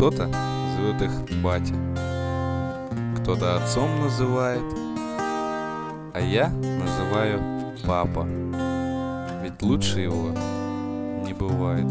Кто-то зовет их батя, кто-то отцом называет, а я называю папа, ведь лучше его не бывает.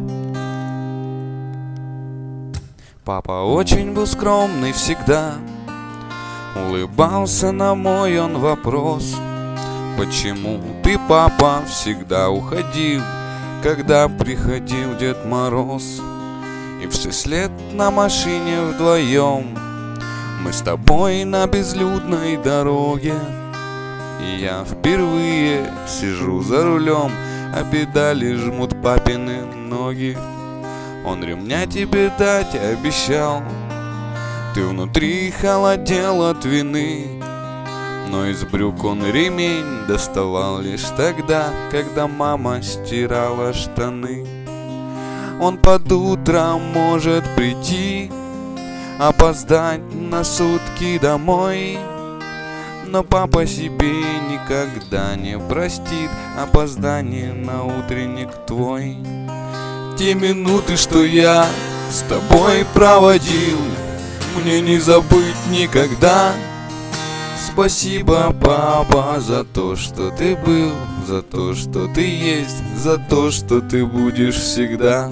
Папа очень был скромный всегда, улыбался на мой он вопрос: почему ты, папа, всегда уходил, когда приходил Дед Мороз? И в 6 лет на машине вдвоем мы с тобой на безлюдной дороге, и я впервые сижу за рулем, а педали жмут папины ноги. Он ремня тебе дать обещал, ты внутри холодел от вины, но из брюк он ремень доставал лишь тогда, когда мама стирала штаны. Он под утро может прийти, опоздать на сутки домой, но папа себе никогда не простит опоздание на утренник твой. Те минуты, что я с тобой проводил, мне не забыть никогда. Спасибо, папа, за то, что ты был, за то, что ты есть, за то, что ты будешь всегда.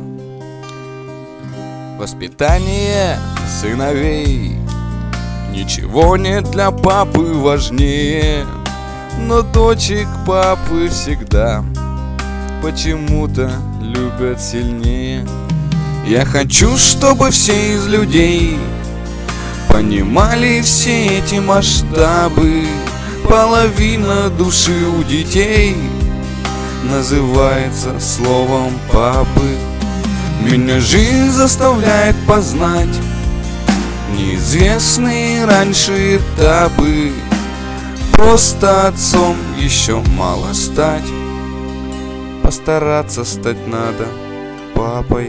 Воспитание сыновей ничего нет для папы важнее, но дочек папы всегда почему-то любят сильнее. Я хочу, чтобы все из людей понимали все эти масштабы. Половина души у детей называется словом папы. Меня жизнь заставляет познать неизвестные раньше этапы. Просто отцом еще мало стать, постараться стать надо папой.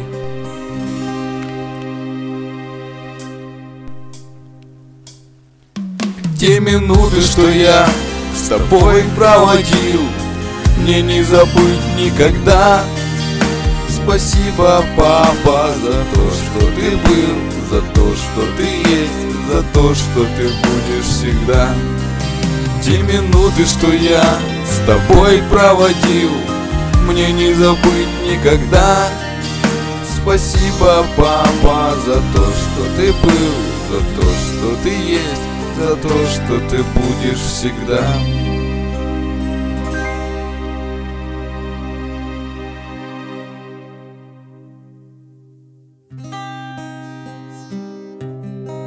Те минуты, что я с тобой проводил, мне не забыть никогда. Спасибо, папа, за то, что ты был, за то, что ты есть, за то, что ты будешь всегда. Те минуты, что я с тобой проводил, мне не забыть никогда. Спасибо, папа, за то, что ты был, за то, что ты есть, за то, что ты будешь всегда.